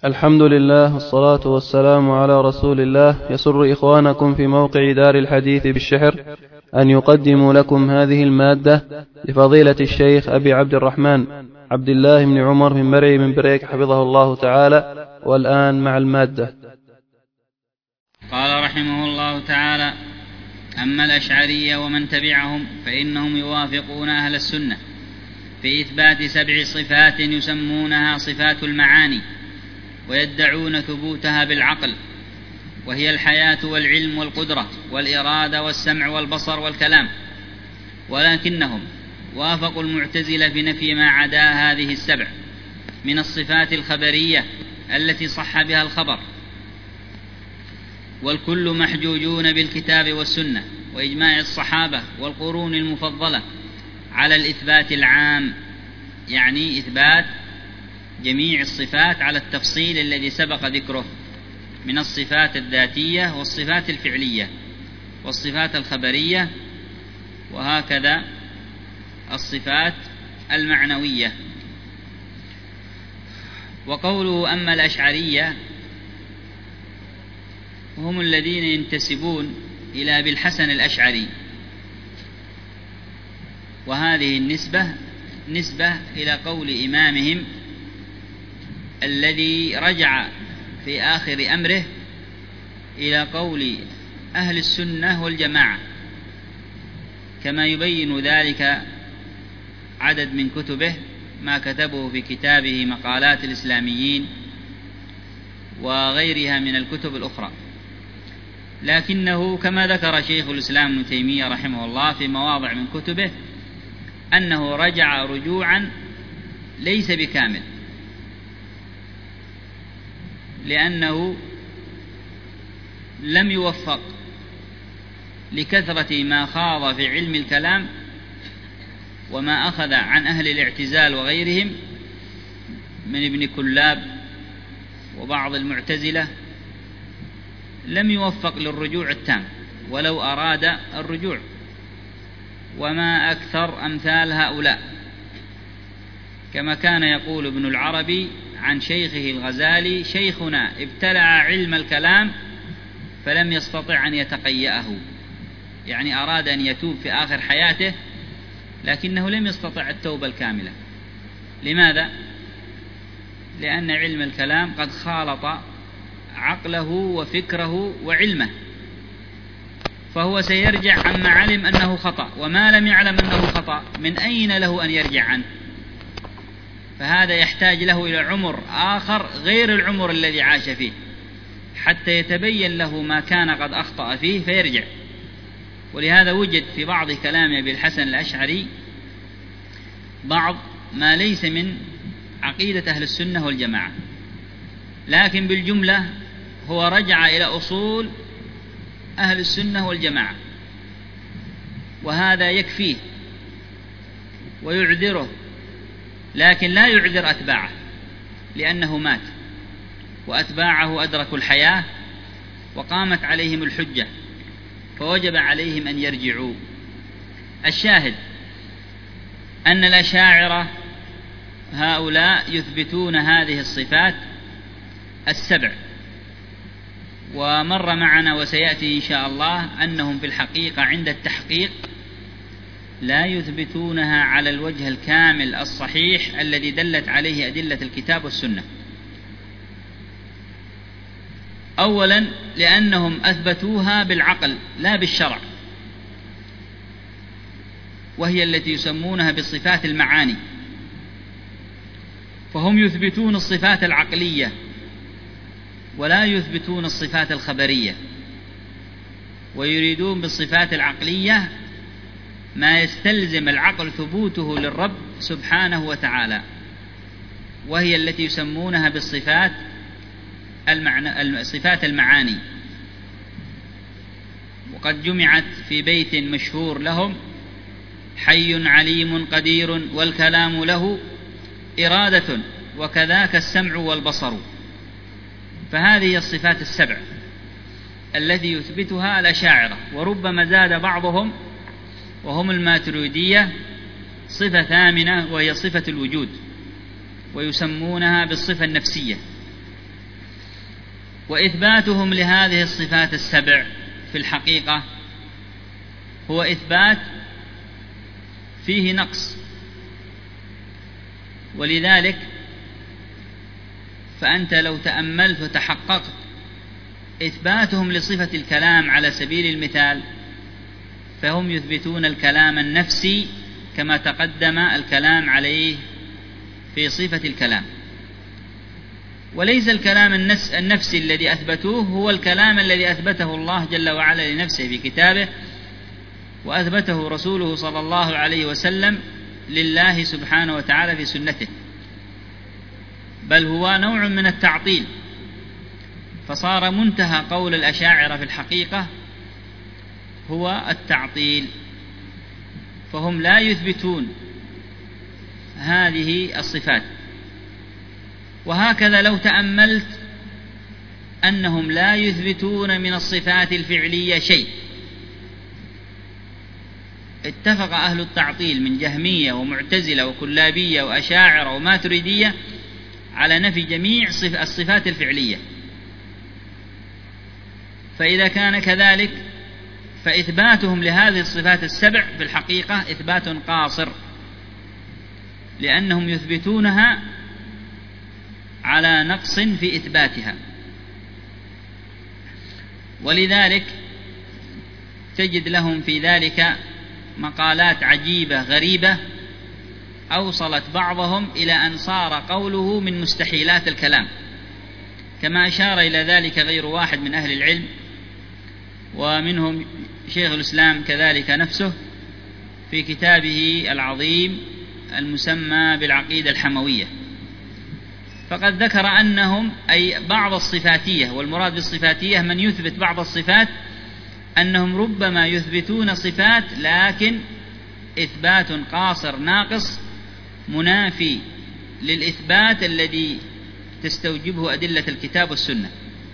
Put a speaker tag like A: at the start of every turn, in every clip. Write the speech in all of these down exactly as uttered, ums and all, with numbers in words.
A: الحمد لله والصلاة والسلام على رسول الله. يسر إخوانكم في موقع دار الحديث بالشحر أن يقدموا لكم هذه المادة لفضيلة الشيخ أبي عبد الرحمن عبد الله بن عمر بن مرعي من بريك حفظه الله تعالى. والآن مع المادة.
B: قال رحمه الله تعالى: أما الأشعرية ومن تبعهم فإنهم يوافقون أهل السنة في إثبات سبع صفات يسمونها صفات المعاني، ويدعون ثبوتها بالعقل، وهي الحياة والعلم والقدرة والإرادة والسمع والبصر والكلام. ولكنهم وافقوا المعتزلة في نفي ما عدا هذه السبع من الصفات الخبرية التي صح بها الخبر، والكل محجوجون بالكتاب والسنة وإجماع الصحابة والقرون المفضلة على الإثبات العام، يعني إثبات جميع الصفات على التفصيل الذي سبق ذكره من الصفات الذاتية والصفات الفعلية والصفات الخبرية، وهكذا الصفات المعنوية. وقوله أما الأشعرية هم الذين ينتسبون إلى أبي الحسن الأشعري، وهذه النسبة نسبة إلى قول إمامهم الذي رجع في آخر أمره إلى قول أهل السنة والجماعة، كما يبين ذلك عدد من كتبه، ما كتبه في كتابه مقالات الإسلاميين وغيرها من الكتب الأخرى. لكنه كما ذكر شيخ الإسلام ابن تيمية رحمه الله في مواضع من كتبه أنه رجع رجوعا ليس بكامل، لأنه لم يوفق لكثرة ما خاض في علم الكلام وما أخذ عن أهل الاعتزال وغيرهم من ابن كلاب وبعض المعتزلة، لم يوفق للرجوع التام ولو أراد الرجوع، وما أكثر أمثال هؤلاء، كما كان يقول ابن العربي عن شيخه الغزالي: شيخنا ابتلع علم الكلام فلم يستطع أن يتقيأه، يعني أراد أن يتوب في آخر حياته لكنه لم يستطع التوبة الكاملة. لماذا؟ لأن علم الكلام قد خالط عقله وفكره وعلمه، فهو سيرجع عما علم أنه خطأ، وما لم يعلم أنه خطأ من أين له أن يرجع عنه؟ فهذا يحتاج له إلى عمر آخر غير العمر الذي عاش فيه حتى يتبين له ما كان قد أخطأ فيه فيرجع. ولهذا وجد في بعض كلام أبي الحسن الأشعري بعض ما ليس من عقيدة أهل السنة والجماعة، لكن بالجملة هو رجع إلى أصول أهل السنة والجماعة، وهذا يكفيه ويعذره، لكن لا يعذر أتباعه، لأنه مات وأتباعه أدركوا الحياة وقامت عليهم الحجة، فوجب عليهم أن يرجعوا. الشاهد أن الأشاعرة هؤلاء يثبتون هذه الصفات السبع، ومر معنا وسيأتي إن شاء الله أنهم في الحقيقة عند التحقيق لا يثبتونها على الوجه الكامل الصحيح الذي دلت عليه أدلة الكتاب والسنة. أولا لأنهم أثبتوها بالعقل لا بالشرع، وهي التي يسمونها بالصفات المعاني، فهم يثبتون الصفات العقلية ولا يثبتون الصفات الخبرية، ويريدون بالصفات العقلية ما يستلزم العقل ثبوته للرب سبحانه وتعالى، وهي التي يسمونها بالصفات المعنى صفات المعاني. وقد جمعت في بيت مشهور لهم: حي عليم قدير والكلام له إرادة وكذاك السمع والبصر. فهذه الصفات السبع التي يثبتها الأشاعرة، وربما زاد بعضهم وهم الماتريدية صفة ثامنة وهي صفة الوجود، ويسمونها بالصفة النفسية، وإثباتهم لهذه الصفات السبع في الحقيقة هو إثبات فيه نقص، ولذلك فأنت لو تأملت وتحققت إثباتهم لصفة الكلام على سبيل المثال، فهم يثبتون الكلام النفسي كما تقدم الكلام عليه في صفة الكلام، وليس الكلام النفسي الذي أثبتوه هو الكلام الذي أثبته الله جل وعلا لنفسه في كتابه، وأثبته رسوله صلى الله عليه وسلم لله سبحانه وتعالى في سنته، بل هو نوع من التعطيل. فصار منتهى قول الأشاعرة في الحقيقة هو التعطيل، فهم لا يثبتون هذه الصفات. وهكذا لو تأملت أنهم لا يثبتون من الصفات الفعلية شيء، اتفق أهل التعطيل من جهمية ومعتزلة وكلابية وأشاعرة وماتريدية على نفي جميع الصفات الفعلية. فإذا كان كذلك فإثباتهم لهذه الصفات السبع في الحقيقة إثبات قاصر، لأنهم يثبتونها على نقص في إثباتها. ولذلك تجد لهم في ذلك مقالات عجيبة غريبة أوصلت بعضهم إلى أن صار قوله من مستحيلات الكلام، كما أشار إلى ذلك غير واحد من أهل العلم، ومنهم شيخ الإسلام كذلك نفسه في كتابه العظيم المسمى بالعقيدة الحموية. فقد ذكر أنهم أي بعض الصفاتية، والمراد بالصفاتية من يثبت بعض الصفات، أنهم ربما يثبتون صفات لكن إثبات قاصر ناقص منافي للإثبات الذي تستوجبه أدلة الكتاب والسنة،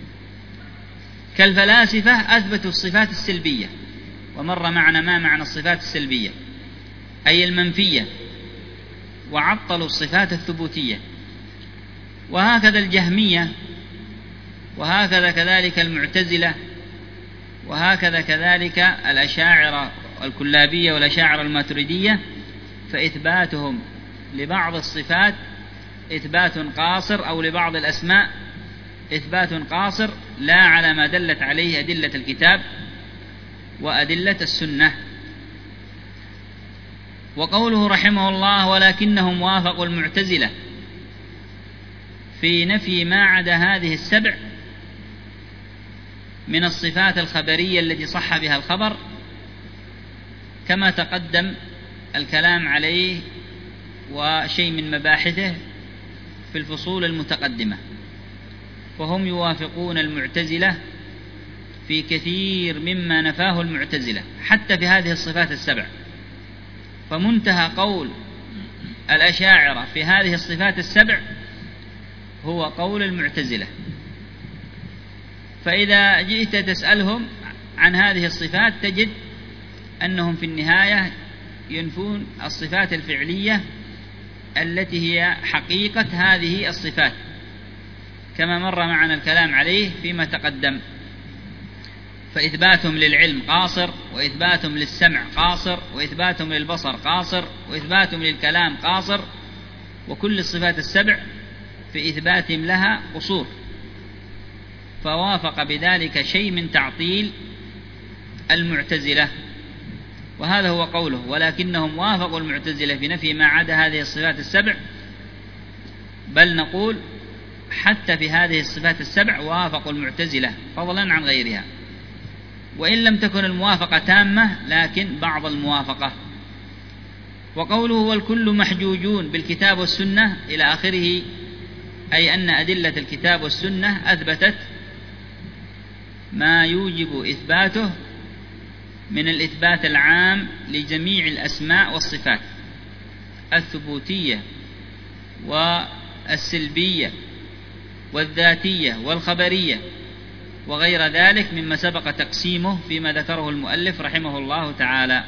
B: كالفلاسفة أثبتوا الصفات السلبية، ومر معنا ما معنى الصفات السلبية أي المنفية، وعطلوا الصفات الثبوتية. وهكذا الجهمية، وهكذا كذلك المعتزلة، وهكذا كذلك الأشاعرة الكلابية والأشاعرة الماتريدية، فإثباتهم لبعض الصفات إثبات قاصر، أو لبعض الأسماء إثبات قاصر لا على ما دلت عليه أدلة الكتاب وأدلة السنة. وقوله رحمه الله ولكنهم وافقوا المعتزلة في نفي ما عدا هذه السبع من الصفات الخبرية التي صح بها الخبر، كما تقدم الكلام عليه وشيء من مباحثه في الفصول المتقدمة. فهم يوافقون المعتزلة في كثير مما نفاه المعتزلة حتى في هذه الصفات السبع، فمنتهى قول الأشاعرة في هذه الصفات السبع هو قول المعتزلة. فإذا جئت تسألهم عن هذه الصفات تجد أنهم في النهاية ينفون الصفات الفعلية التي هي حقيقة هذه الصفات، كما مر معنا الكلام عليه فيما تقدم. فإثباتهم للعلم قاصر، وإثباتهم للسمع قاصر، وإثباتهم للبصر قاصر، وإثباتهم للكلام قاصر، وكل الصفات السبع في إثباتهم لها قصور. فوافق بذلك شيء من تعطيل المعتزلة، وهذا هو قوله ولكنهم وافقوا المعتزلة في نفي ما عدا هذه الصفات السبع، بل نقول حتى في هذه الصفات السبع وافقوا المعتزلة فضلا عن غيرها، وإن لم تكن الموافقة تامة لكن بعض الموافقة. وقوله والكل محجوجون بالكتاب والسنة إلى آخره، أي أن أدلة الكتاب والسنة أثبتت ما يوجب إثباته من الإثبات العام لجميع الأسماء والصفات الثبوتية والسلبية والذاتية والخبرية وغير ذلك مما سبق تقسيمه فيما ذكره المؤلف رحمه الله تعالى.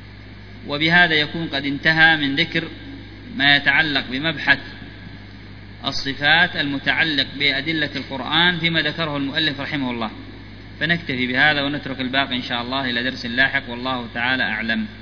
B: وبهذا يكون قد انتهى من ذكر ما يتعلق بمبحث الصفات المتعلق بأدلة القرآن فيما ذكره المؤلف رحمه الله. فنكتفي بهذا ونترك الباقي إن شاء الله إلى درس لاحق، والله تعالى أعلم.